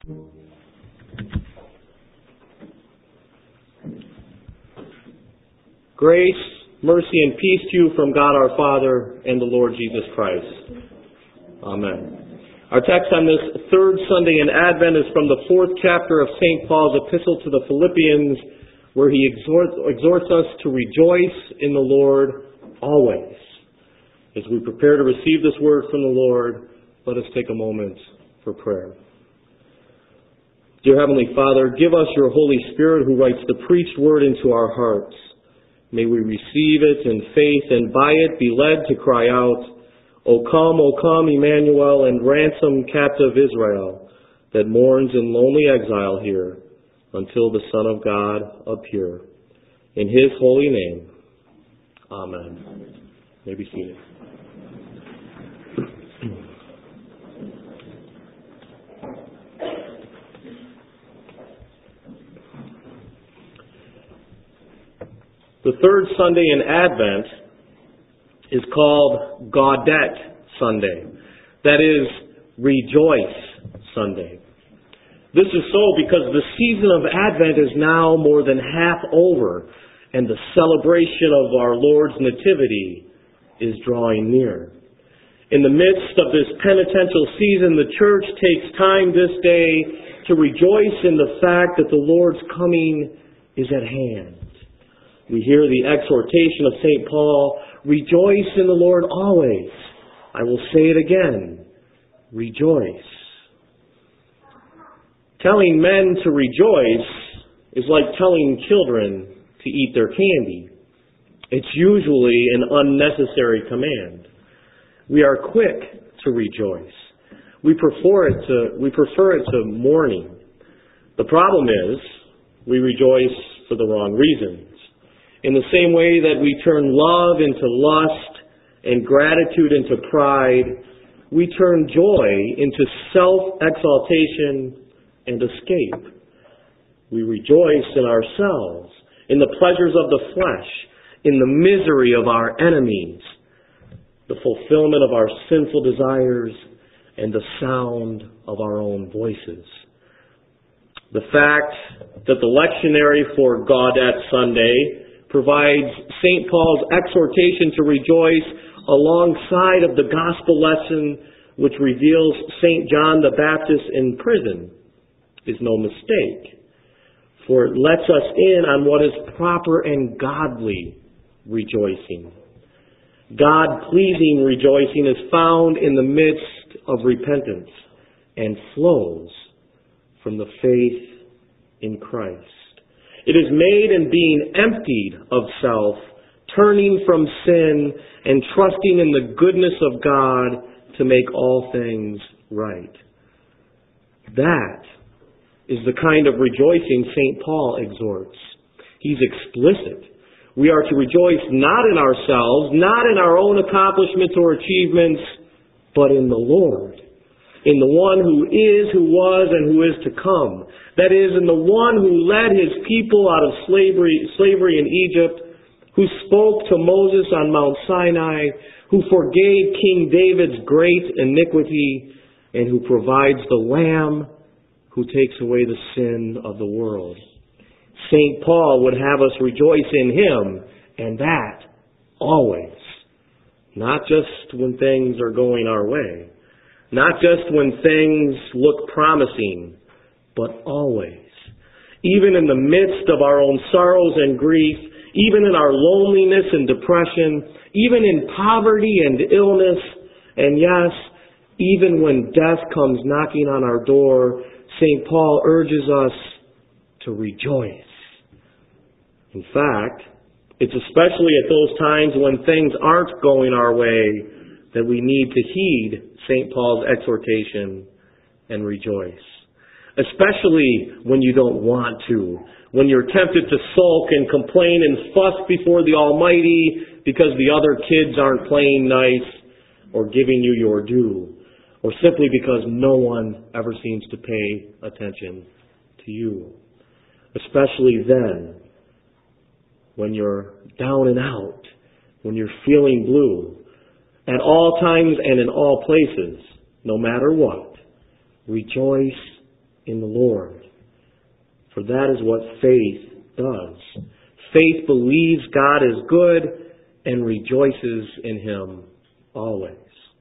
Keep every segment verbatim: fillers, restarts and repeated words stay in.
Grace, mercy, and peace to you from God our Father and the Lord Jesus Christ. Amen. Our text on this third Sunday in Advent is from the fourth chapter of Saint Paul's epistle to the Philippians, where he exhorts, exhorts us to rejoice in the Lord always. As we prepare to receive this word from the Lord, let us take a moment for prayer. Dear Heavenly Father, give us your Holy Spirit who writes the preached word into our hearts. May we receive it in faith and by it be led to cry out, O come, O come, Emmanuel, and ransom captive Israel that mourns in lonely exile here until the Son of God appear. In His holy name, Amen. You may be seated. The third Sunday in Advent is called Gaudete Sunday. That is, Rejoice Sunday. This is so because the season of Advent is now more than half over, and the celebration of our Lord's Nativity is drawing near. In the midst of this penitential season, the Church takes time this day to rejoice in the fact that the Lord's coming is at hand. We hear the exhortation of Saint Paul, rejoice in the Lord always. I will say it again, rejoice. Telling men to rejoice is like telling children to eat their candy. It's usually an unnecessary command. We are quick to rejoice. We prefer it to, we prefer it to mourning. The problem is, we rejoice for the wrong reasons. In the same way that we turn love into lust and gratitude into pride, we turn joy into self-exaltation and escape. We rejoice in ourselves, in the pleasures of the flesh, in the misery of our enemies, the fulfillment of our sinful desires, and the sound of our own voices. The fact that the lectionary for Gaudete Sunday provides Saint Paul's exhortation to rejoice alongside of the gospel lesson which reveals Saint John the Baptist in prison is no mistake, for it lets us in on what is proper and godly rejoicing. God-pleasing rejoicing is found in the midst of repentance and flows from the faith in Christ. It is made in being emptied of self, turning from sin, and trusting in the goodness of God to make all things right. That is the kind of rejoicing Saint Paul exhorts. He's explicit. We are to rejoice not in ourselves, not in our own accomplishments or achievements, but in the Lord. In the one who is, who was, and who is to come. That is, in the one who led his people out of slavery, slavery in Egypt, who spoke to Moses on Mount Sinai, who forgave King David's great iniquity, and who provides the Lamb who takes away the sin of the world. Saint Paul would have us rejoice in him, and that always. Not just when things are going our way. Not just when things look promising, but always. Even in the midst of our own sorrows and grief, even in our loneliness and depression, even in poverty and illness, and yes, even when death comes knocking on our door, Saint Paul urges us to rejoice. In fact, it's especially at those times when things aren't going our way that we need to heed Saint Paul's exhortation and rejoice. Especially when you don't want to, when you're tempted to sulk and complain and fuss before the Almighty because the other kids aren't playing nice or giving you your due, or simply because no one ever seems to pay attention to you. Especially then, when you're down and out, when you're feeling blue, at all times and in all places, no matter what, rejoice in the Lord. For that is what faith does. Faith believes God is good and rejoices in Him always.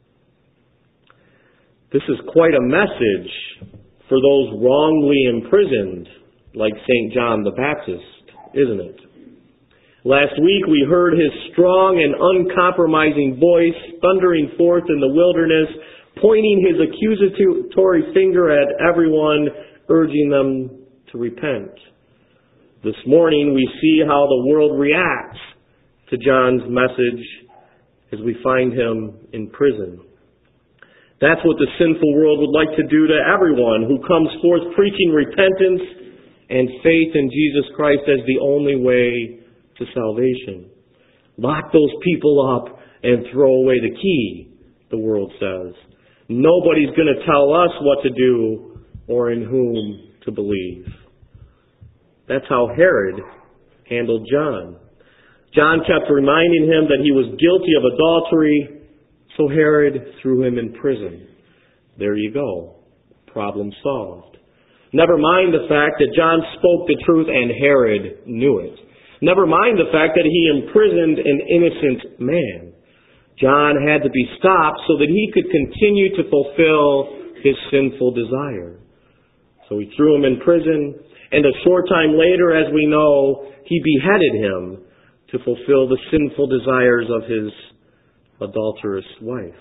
This is quite a message for those wrongly imprisoned, like Saint John the Baptist, isn't it? Last week we heard his strong and uncompromising voice thundering forth in the wilderness, pointing his accusatory finger at everyone, urging them to repent. This morning we see how the world reacts to John's message as we find him in prison. That's what the sinful world would like to do to everyone who comes forth preaching repentance and faith in Jesus Christ as the only way to salvation. Lock those people up and throw away the key, the world says. Nobody's going to tell us what to do or in whom to believe. That's how Herod handled John. John kept reminding him that he was guilty of adultery, so Herod threw him in prison. There you go. Problem solved. Never mind the fact that John spoke the truth and Herod knew it. Never mind the fact that he imprisoned an innocent man. John had to be stopped so that he could continue to fulfill his sinful desire. So he threw him in prison, and a short time later, as we know, he beheaded him to fulfill the sinful desires of his adulterous wife.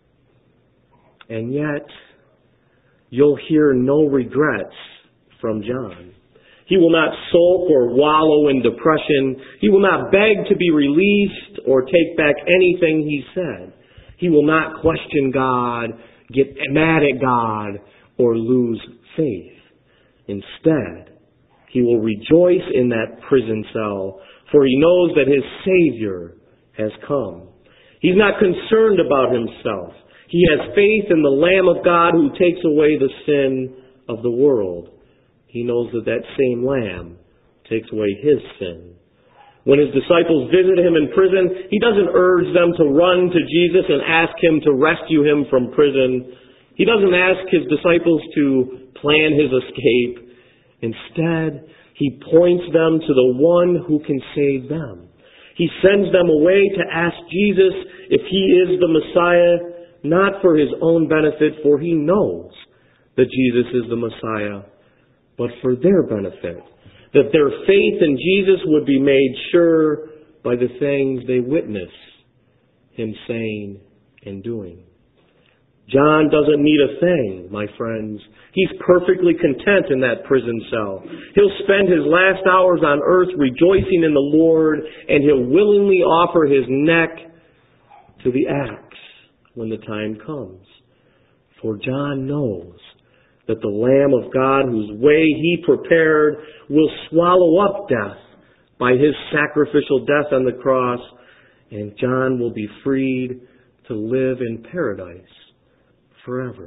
And yet, you'll hear no regrets from John. He will not sulk or wallow in depression. He will not beg to be released or take back anything he said. He will not question God, get mad at God, or lose faith. Instead, he will rejoice in that prison cell, for he knows that his Savior has come. He's not concerned about himself. He has faith in the Lamb of God who takes away the sin of the world. He knows that that same Lamb takes away his sin. When his disciples visit him in prison, he doesn't urge them to run to Jesus and ask him to rescue him from prison. He doesn't ask his disciples to plan his escape. Instead, he points them to the one who can save them. He sends them away to ask Jesus if he is the Messiah, not for his own benefit, for he knows that Jesus is the Messiah, but for their benefit, that their faith in Jesus would be made sure by the things they witness him saying and doing. John doesn't need a thing, my friends. He's perfectly content in that prison cell. He'll spend his last hours on earth rejoicing in the Lord, and he'll willingly offer his neck to the axe when the time comes. For John knows that the Lamb of God, whose way he prepared, will swallow up death by his sacrificial death on the cross, and John will be freed to live in paradise forever.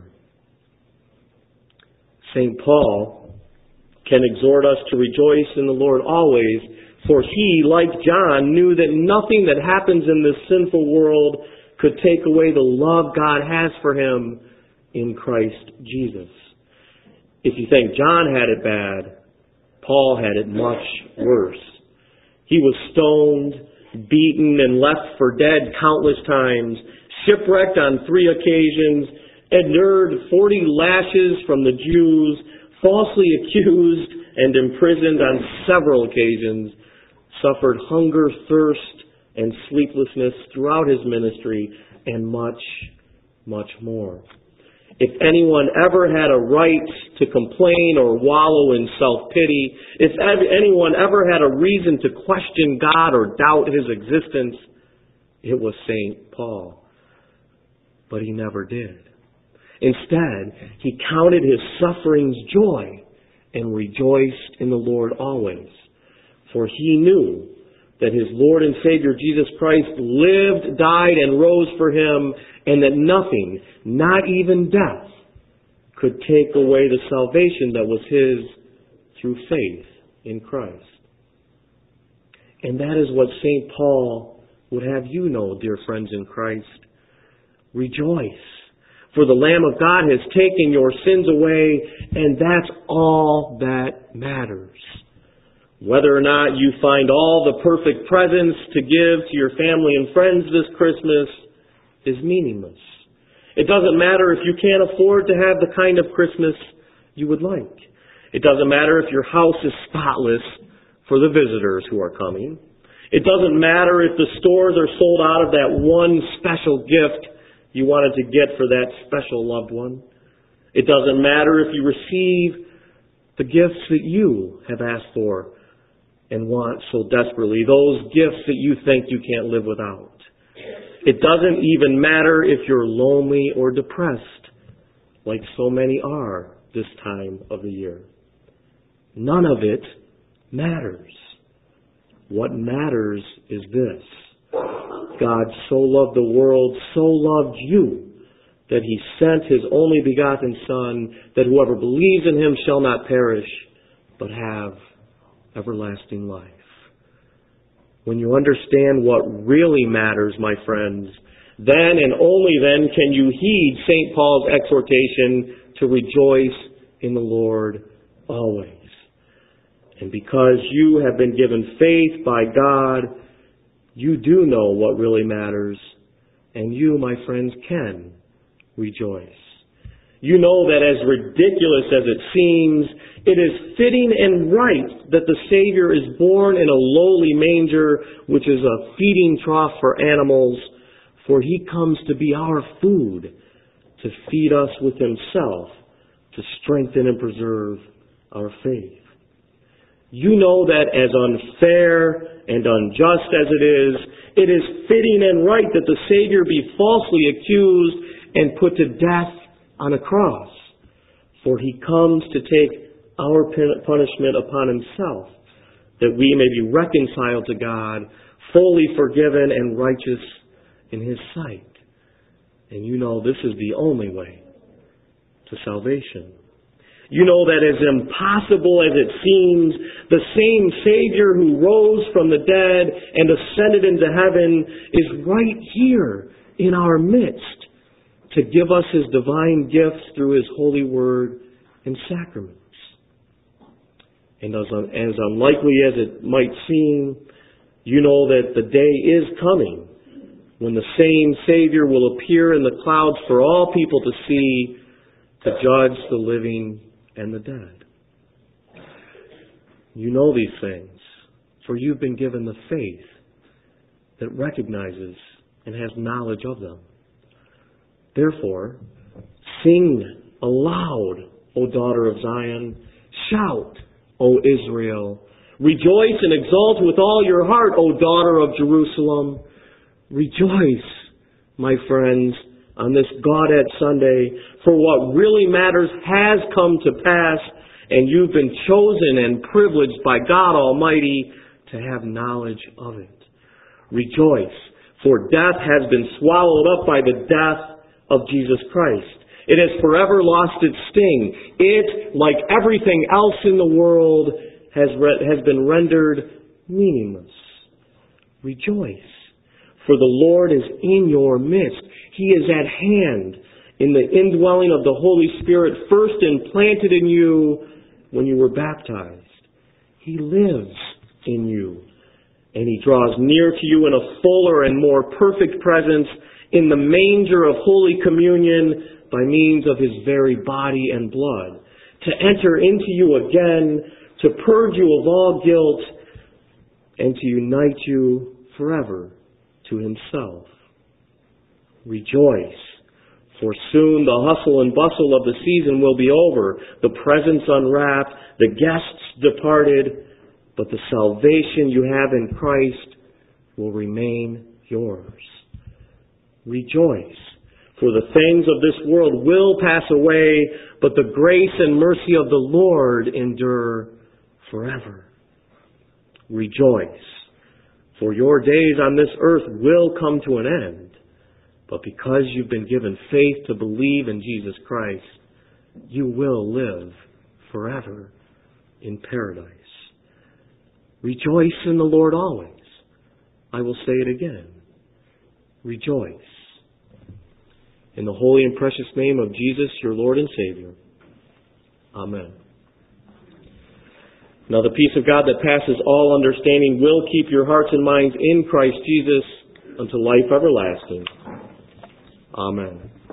Saint Paul can exhort us to rejoice in the Lord always, for he, like John, knew that nothing that happens in this sinful world could take away the love God has for him in Christ Jesus. If you think John had it bad, Paul had it much worse. He was stoned, beaten, and left for dead countless times, shipwrecked on three occasions, endured forty lashes from the Jews, falsely accused and imprisoned on several occasions, suffered hunger, thirst, and sleeplessness throughout his ministry, and much, much more. If anyone ever had a right to complain or wallow in self-pity, if anyone ever had a reason to question God or doubt his existence, it was Saint Paul. But he never did. Instead, he counted his sufferings joy and rejoiced in the Lord always. For he knew that his Lord and Savior Jesus Christ lived, died, and rose for him, and that nothing, not even death, could take away the salvation that was his through faith in Christ. And that is what Saint Paul would have you know, dear friends in Christ. Rejoice, For the Lamb of God has taken your sins away, and that's all that matters. Whether or not you find all the perfect presents to give to your family and friends this Christmas is meaningless. It doesn't matter if you can't afford to have the kind of Christmas you would like. It doesn't matter if your house is spotless for the visitors who are coming. It doesn't matter if the stores are sold out of that one special gift you wanted to get for that special loved one. It doesn't matter if you receive the gifts that you have asked for and want so desperately, those gifts that you think you can't live without. It doesn't even matter if you're lonely or depressed, like so many are this time of the year. None of it matters. What matters is this: God so loved the world, so loved you, that He sent His only begotten Son, that whoever believes in Him shall not perish, but have everlasting life. When you understand what really matters, my friends, then and only then can you heed Saint Paul's exhortation to rejoice in the Lord always. And because you have been given faith by God, you do know what really matters, and you, my friends, can rejoice. You know that as ridiculous as it seems, it is fitting and right that the Savior is born in a lowly manger, which is a feeding trough for animals, for He comes to be our food, to feed us with Himself, to strengthen and preserve our faith. You know that as unfair and unjust as it is, it is fitting and right that the Savior be falsely accused and put to death on a cross. For He comes to take our punishment upon Himself, that we may be reconciled to God, fully forgiven and righteous in His sight. And you know this is the only way to salvation. You know that as impossible as it seems, the same Savior who rose from the dead and ascended into heaven is right here in our midst to give us His divine gifts through His holy word and sacraments. And as, as unlikely as it might seem, you know that the day is coming when the same Savior will appear in the clouds for all people to see, to judge the living and the dead. You know these things, for you've been given the faith that recognizes and has knowledge of them. Therefore, sing aloud, O daughter of Zion. Shout, O Israel. Rejoice and exult with all your heart, O daughter of Jerusalem. Rejoice, my friends, on this Gaudete Sunday, for what really matters has come to pass, and you've been chosen and privileged by God Almighty to have knowledge of it. Rejoice, for death has been swallowed up by the death of Jesus Christ. It has forever lost its sting. It, like everything else in the world, has, re- has been rendered meaningless. Rejoice, for the Lord is in your midst. He is at hand in the indwelling of the Holy Spirit, first implanted in you when you were baptized. He lives in you, and He draws near to you in a fuller and more perfect presence in the manger of Holy Communion by means of His very body and blood, to enter into you again, to purge you of all guilt, and to unite you forever to Himself. Rejoice, for soon the hustle and bustle of the season will be over, the presents unwrapped, the guests departed, but the salvation you have in Christ will remain yours. Rejoice, for the things of this world will pass away, but the grace and mercy of the Lord endure forever. Rejoice, for your days on this earth will come to an end. But because you've been given faith to believe in Jesus Christ, you will live forever in paradise. Rejoice in the Lord always. I will say it again. Rejoice. In the holy and precious name of Jesus, your Lord and Savior. Amen. Now the peace of God that passes all understanding will keep your hearts and minds in Christ Jesus unto life everlasting. Amen.